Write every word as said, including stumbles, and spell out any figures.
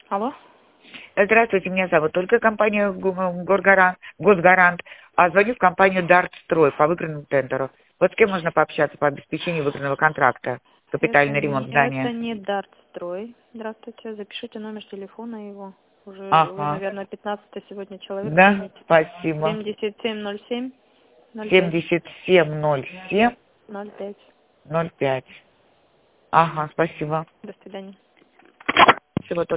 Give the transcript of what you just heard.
Алло. Здравствуйте, меня зовут только компания Гу- Горгарант, Госгарант, а звоню в компанию Дартстрой по выигранному тендеру. Вот с кем можно пообщаться по обеспечению выигранного контракта? Это Капитальный ремонт не, это здания. не Дартстрой. Здравствуйте. Запишите номер телефона его. Уже вы, Ага. наверное, пятнадцатый сегодня человек Да, звоните. спасибо. семьдесят семь ноль семь ноль пять. семьдесят семь ноль семь ноль пять. ноль пять. Ага, спасибо. До свидания. Всего доброго.